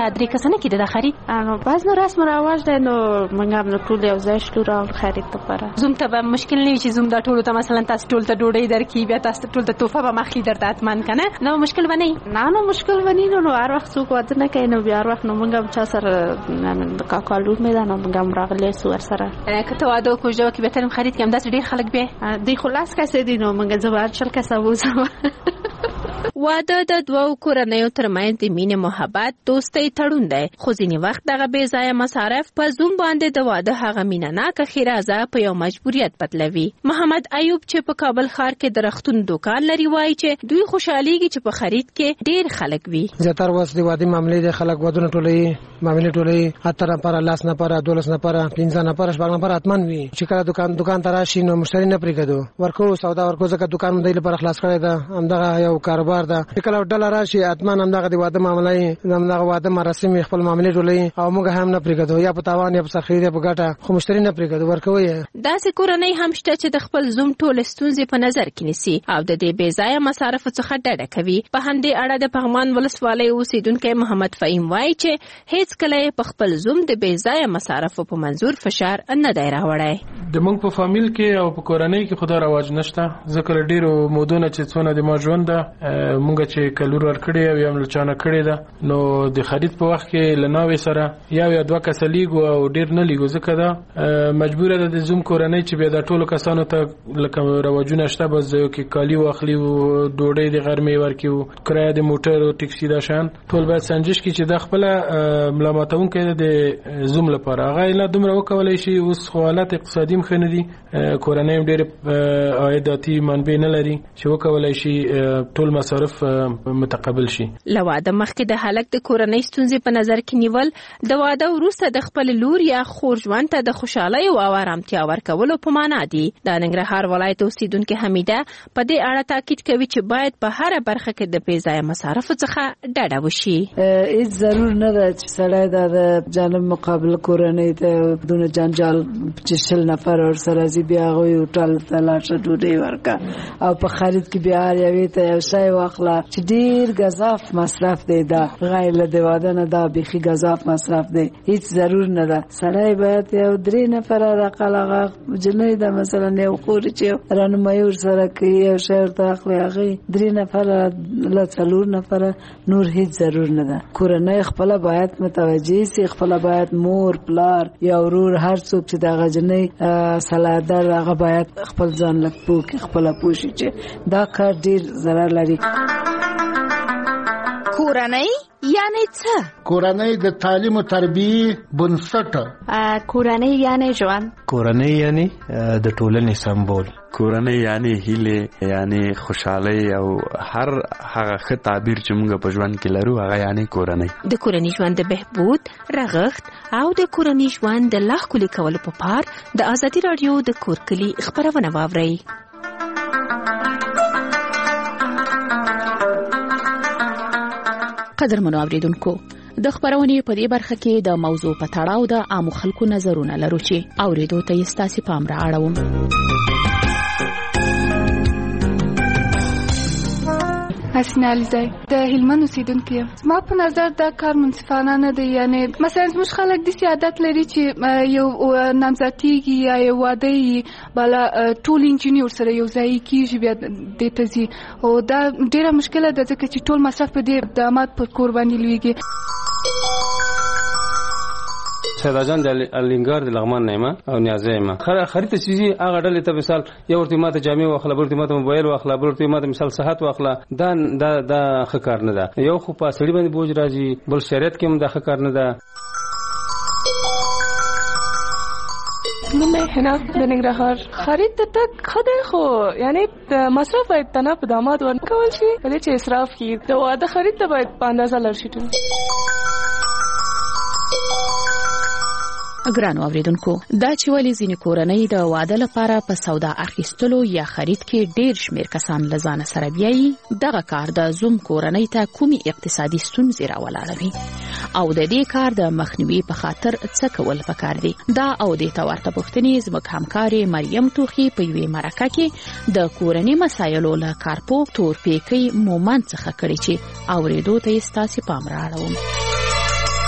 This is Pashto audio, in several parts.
درې کسانه کې د خرید باز نو رسم رواج دی نو موږ هم ټول یو ځای شلو را خرید لپاره. زوم ته به مشکل نه وي چې زوم دا ټول ته مثلا تاسو ټول ته ډوډۍ درکې بیا تاسو ټول ته توفه به مخلي درته اتمن کنه نو مشکل ونی نه مشکل ونی نو هر وخت څوک واده نه کوي نو بیا هر وخت نو موږ هم چا سره کاکالو میدان موږ هم راغلی سو ور سره کته واده کو جو کې به ترم خرید کوم داس ډیر خلک به دی خلاص کسه دي نو موږ زبر چل کسه وځو. واده د دوو کورنیو ترمنځ د مینې محبت دوستۍ تړون دی خو ځینې وخت دغه بې ځایه مصارف په زوم باندې د واده هغه مینهناکه ښېرازه په یو مجبوریت بدلوي. محمد ایوب چې په کابل ښار کې د رختون دوکان لري وایي چې دوی خوشحالېږي چې په خرید کې ډېر خلک وي. زیاتره اوس د واده معاملې د خلک ودونه ټولوي معاملې ټولوي 18 نفره 10 نفره 12 نفره 15 نفره 16 نفره اتمن وي چې کله دوکان ته راشي نو مشتری نه پرېږدو ورکو سودا ورکو ځکه دوکان مونږ لپاره خلاص کړی ده همدغه یو کاروبار ده کله ډله راشي اتمن همدغه د واده معاملې همدغه واده مراسم خپل معاملې ټولوي او موږ هم نه پرېږدو یا په تاوان یا په سخی یا په ګټه خو مشتری نه پرېږدو ورکوي. داسې کورنۍ هم شته چې د خپل زوم ټول ستونزې په نظر کې نیسي او د دې بې ځایه مصارفو څخه ډډه کوي. په همدې اړه د پغمان ولسوالۍ اوسیدونکی محمد فهیم وایي چې هیڅ کله په خپل زوم د بې ځایه مصارفو په منظور فشار نه دی راوړی. د موږ په فامیل کې او په کورنۍ کې خدا رواج نشته ځکه ډیرو مودونه چې څونه د ما ژوند ده موږ چې کلور ورکړی او یم لچانه کړی ده نو د خرید په وخت کې لناوي سره یا دوه کس لیګو او ډیر نه لیګو ځکه دا مجبور ده د زوم کورنۍ چې بیا د ټولو کسانو ته لکه رواجونه شته بس یو کې کالی واخلي او ډوډۍ د غرمې ورکیو کرایه د موټر او ټیکسي دا شان ټول باید سنجش کی چې د خپل ملامتون کې د زوم لپاره هغه نه دومره وکولای شي. اوس حالت اقتصادي مخنه دي کورنۍ ډیر عایداتي منبع نه لري چې وکولای شي ټول مصارف متقبل شي. لواده مخکې د هلک د کورنۍ ستونزې په نظر کې نیول د واده وروسته د خپل لور یا خور ژوند ته د خوشحالۍ او آرامتیا ورکولو په معنا دي. د ننګرهار ولایت اوسیدونکې حمیده په دې اړه تاکید کوي چې باید په هر برخه کې د بې ځایه مصارفو څخه ډډه وشي. هیڅ ضرور نه ده چې سړی د جانب مقابل کورنۍ ته دونه جنجال چې شل نفر ورسره ځي بیا هغوی هوټل ته لاړ شه ډوډۍ ورکړه او په خرید کې بیا هر یوې ته یو شی واخله چې ډېر ګزاف مصرف دی. دا غیر له د واده نه دا بیخي ګزاف مصرف دی هیڅ ضرور نه ده. سړی باید یو 3 نفره راقلغه جنۍ ده مثلا یو خور چې رانمایي ورسره کوي یو شی ورته اخلي هغې 3 نفره له 4 نفره نور هیڅ ضرور نه ده. کورنۍ خپله باید متوجه سي خپله باید مور پلار یا ورور هر څوک چې دغه جنۍ سلادر هغه باید خپل ځان لږ پوه کړي خپله پوه شي چې دا کار ډېر ضرر لري. کورنۍ یعنی څه؟ کورنۍ د تعلیم او تربیه بنسټ. کورنۍ یعنی ژوند. کورنۍ یعنی د ټولنې سمبول. کورنۍ یعنی هیله یعنی خوشحالي او هر هغه ښه تعبیر چې موږ په ژوند کې لرو هغه یعنی کورنۍ. د کورنۍ ژوند د بهبود رغښت او د کورنۍ ژوند د لا ښکلي کولو په پار د ازادي رادیو د کور کلي خبرونه واورئ. قدرمنو اوریدونکو د خبرونې په دې برخه کې د موضوع په تړاو د عامو خلکو نظرونه لرو چې اوریدو ته یې ستاسو پام را اړوم. حسینه علیزی د هلمند اوسیدونکې یم. زما په نظر دا کار منصفانه نه دی. یعنی مثلا زموږ خلک داسې عادت لري چې یو نامزدګي یا یو واده یې بالا ټول انجینر ورسره یو ځای کېږي بیا دې ته ځي او دا ډېره مشکله ده ځکه چې ټول مصرف په دې داماد پر کور باندې لویږي. سیداجان د الینګار د لغمان نیمه او نیازه ما خرید چیزی هغه ډلې ته مثال یو ورته ماته جامې واخله بل ورته ماته موبایل واخله بل ورته ماته مثال صحت واخله دا ښه کار نه ده. یو خو په سړي باندې بوج راځي بل شریعت کې هم دا ښه کار نه ده. نه نه د ننګرهار خرید ته تک خدای خو یعنی مصرف باید تنه په داماد ورکول شي ولې چې اسراف کی د واده خرید ته باید په اندازه لړ شي. ګرانو اوریدونکو دا چې ولې ځینې کورنۍ د واده لپاره په سودا اخیستلو یا خرید کې ډېر شمیر کسان لزان سره بیایي دغه کار د زوم کورنۍ ته کومي اقتصادي ستونزې راولاړوي او د دې کار د مخنیوي په خاطر څه کول پکار دي. دا او د تورته پوښتنې زموږ همکارې مریم توخي په یوې مرکه کې د کورنۍ مسایلو له کارپو تورپیکۍ مومند څخه کړي چې اوریدو ته یې ستاسو پام را اړوم.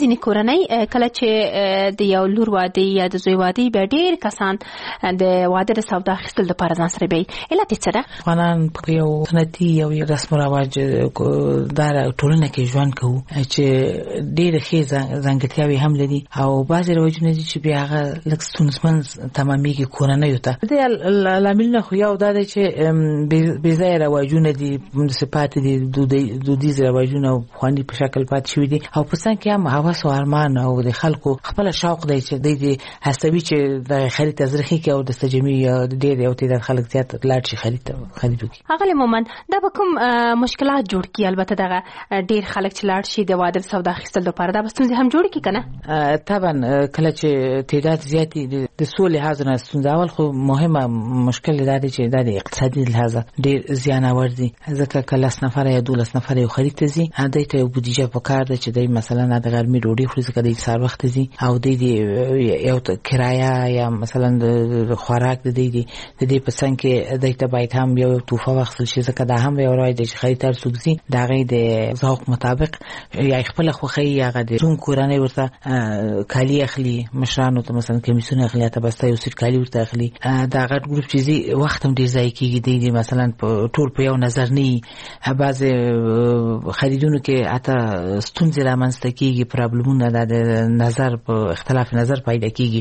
ځینې کورنۍ کله چې د یو لور واده یا د زوی واده بیا ډېر کسان د واده د سودا اخیستل لپاره ځان سره بیایي. علت یې څه ده؟ افغانان په یو سنتي یو رسم و رواج دار ټولنه کې ژوند کوو چې ډېرې ښې ځانګړتیاوې هم لري او بعضې رواجونه دي چې بیا هغه لږ ستونزمن تمامېږي کورنیو ته. د دې لاملونه خو یو دا دی چې بې ځایه رواجونه دي، داسې پاتې دي دودیز رواجونه او پخواني په شکل پاتې شوي دي او په څنګ کې هم هوس او ارمان او د خلکو خپله شوق دی چې دوی دې هڅوي چې د خرید تزریخي کې او د تجمع ډېر یو تعداد خلک زیات لاړ شي خرید وکړي. هغه مومند دا به کوم مشکلات جوړ کړي؟ البته دغه ډېر خلک چې لاړ شي د واده سودا اخیستل لپاره دا به ستونزې هم جوړ کړي که نه؟ طبعا کله چې تعداد زیات د څو لحاظ نه ستونزه، اول خو مهمه مشکل دا دی چې دا د اقتصادي لحاظ ډېر زیان آور دي، ځکه که 10 نفره یا 12 نفره یو خرید ته ځي دوی ته یو بودیجه پکار ده چې دوی مثلا د غرمې ډوډۍ خوري ځکه دوی سهار وخت ځي او دوی یو کرایه یا مثلا د خوراک د دوی په څنګ کې دوی ته باید هم یو توفه واخیستل شي ځکه دا هم یو رواج دی چې خرید ته هر څوک ځي د هغې د ذوق مطابق یا خپله خوښۍ هغه د زوم کورنۍ ورته کالي اخلي، مشرانو ته مثلا کمیسونه اخلي یا ته بسته یو سیټ کالي ورته اخلي. دا غټ ګروپ چې ځي وخت هم ډېر ضایع کېږي، دوی مثلا ټول په یو نظر نه وي، بعضې خریدونو کې حتی ستونزې رامنځته کېږي، پرابلمونه د نظر په اختلاف نظر پیدا کېږي،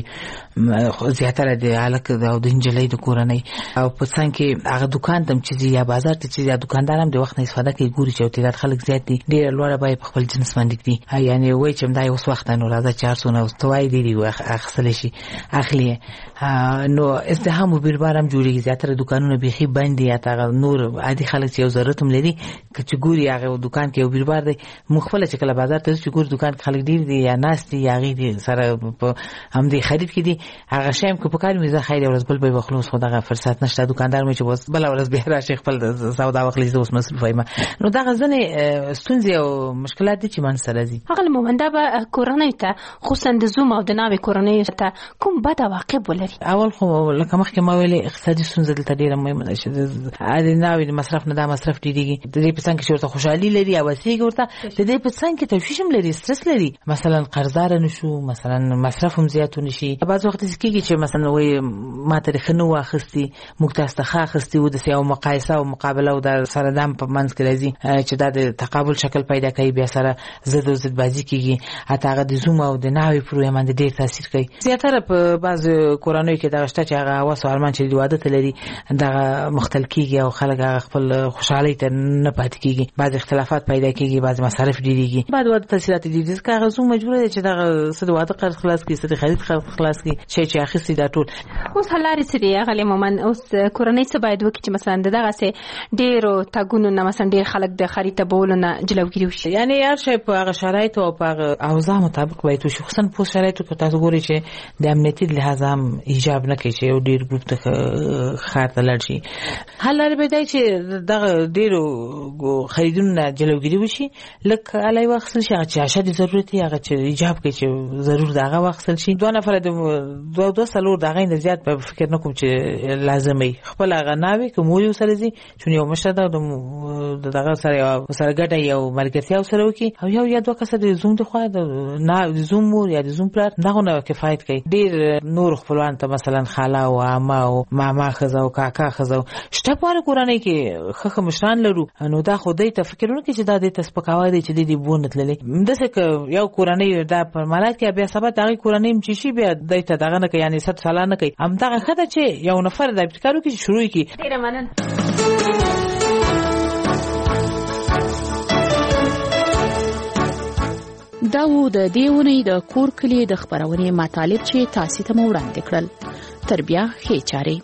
زیاتره د هلک او د نجلۍ د کورنۍ او په څنګ کې هغه دوکان ته چې ځي یا بازار ته چې ځي دوکاندار هم د وخت نه استفاده کوي، ګوري چې یو تعداد خلک زیات دي، ډېره لوړه بیه په خپل جنس باندې کړي، یعنې وایي چې همدا اوس وخت نو راځه 400 ته وایي ډېرې اخیستلی شي اخلي، نو ازدحام و بیربار هم جوړېږي، زیاتره دوکانونه بیخي بند دي، یا هغه نور عادي خلک چې یو ضرورت هم لري که چې ګوري هغه دوکان کې یو بیربار دی، موږ خپله چې کله بازار ته ځو چې ګورو دوکان کې خلک ډېر دي یا ناست دي یا هغې دي سره په همدې خرید کې دي، هغه شی هم که په کار وي زه خیر یو ورځ بل به یې بخلو، خو دغه فرصت نشته، دوکاندار مې چې اوس بله ورځ بیا راشي خپل سودا واخلي، زه اوس مصروفه یم، نو دغه ځینې ستونزې او مشکلات دي چې من سره ځي. هغه مومند به کورنۍ ته خصوصا د زوم او د ناوې کورنۍ ته کوم بد عواقب ولري؟ اول خو لکه مخکې ما ویلې اقتصادي ستونزه دلته ډېره مهمه ده چې د ناوې د مصرف نه دا مصرف ډېرېږي، د دې په څنګ کې چې ورته خوشحالي لري او وسیږي ورته، د دې په څنګ کې تشویش هم لري، سترس لري، مثلا قرضداره نشو، مثلا مصرف هم زیات ونشي، بعض وخت داسې کېږي چې مثلا وایي ما ته ښه نه و اخیستي، موږ تاسو ته ښه اخیستي و، داسې یو مقایسه او مقابله او دا سره دم په منځ کې راځي چې دا د تقابل شکل پیدا کوي، بیا سره ضد او ضد بازي کېږي، حتی هغه د زوم او د ناوې پر رویه باندې ډېر تاثیر کوي. زیاتره په بعض کورنیو کې دغه شته چې هغه هوس او ارمان چې د واده ته لري دغه مختل کېږي او خلک هغه خپل خوشحالۍ ته نه پاتې کېږي، بعض اختلافات پیدا کېږي، بعض مصارف ډېرېږي، بعد واده تاثیرات ډېرېږي، ځکه هغه زوم مجبوره دی چې دغه څه د واده قرض خلاص کړي، څه د خرید خلاص کړي، شی چې اخیستي دا ټول. اوس حل لارې څه دي هغه مومند؟ اوس کورنۍ څه باید وکړي چې مثلا دغسې ډېرو تګونو نه مثلا ډېر خلک د خرید ته بولو نه جلوګیري وشي؟ یعنې هر شی په هغه شرایطو او په هغه اوضاع مطابق باید وشي، خصوصا په شرایطو کې تاسو ګورئ چې د امنیتي لحاظ هم ایجاب نه کوي چې یو ډېر ګروپ ته ښار ته لاړ شي. حل لارې به دی چې دغه ډېرو خریدونو نه جلوګیري وشي، لږ الی واخیستل شي، هغه چې اشد ضرورت یې هغه چې ایجاب کوي چې ضرور د هغه واخیستل شي، 2 نفره د 2-3 د هغې نه زیات به فکر نه کوم چې لازم وي، خپل هغه ناوې که مور یې ورسره ځي چون یو مشره ده د دغه سره ګډه یو ملګرتیا ورسره وکړي او یو یا 2 کسه د زوم د خوا د زوم مور یا د زوم پلار دغه نه کفایت کوي. ډېر نور خپلوان ته مثلا خاله او عمه او ماما ښځه او کاکا ښځه شته په هره کورنۍ کې ښه مشران لرو، نو دا خو دوی ته فکر ونه کړي چې دا دوی ته سپکاوی دی چې دوی بو نه تللی، داسې که یو کورنۍ دا په مالات کې بیا سبا د هغې کورنۍ چې شي بیا دوی ته دغه نه کوي، یعنې 100 ساله نه کوي، همدغه ښه ده چې یو نفر دا ابتکار وکړي چې شروع کړي. ډېره مننه. دا و د دې اونۍ د کور کلي د خپرونې مطالب چې تاسو ته مو وړاندې کړل. تر بیا ښې چارې.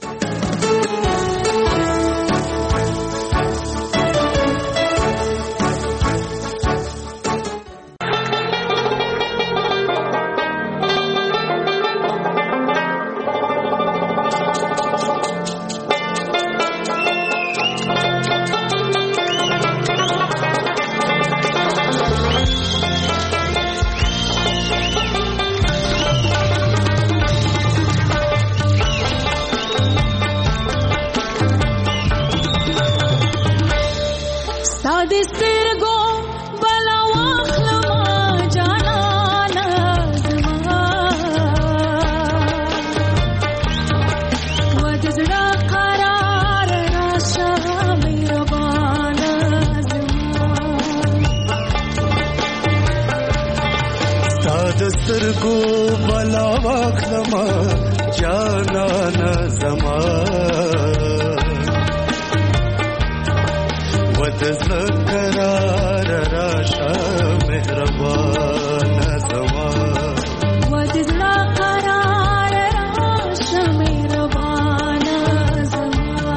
سترګو بلا واخلم جانانا سترګو بلا واخلما جانانا زما ود زکرار راشا مهربان زما ود زکرار راشا مهربان زما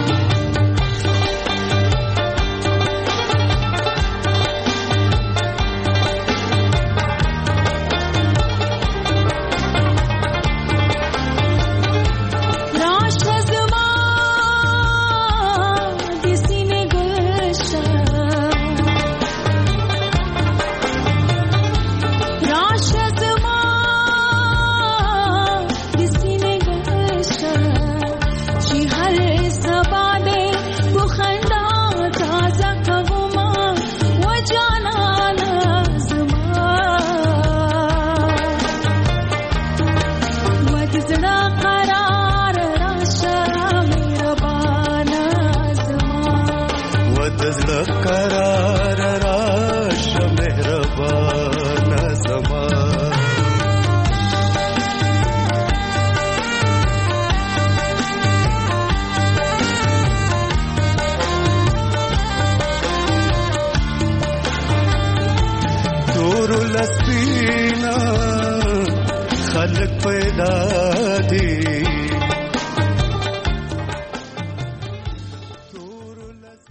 قرار راش مهربان زما دور لسینا خلق پیدا دی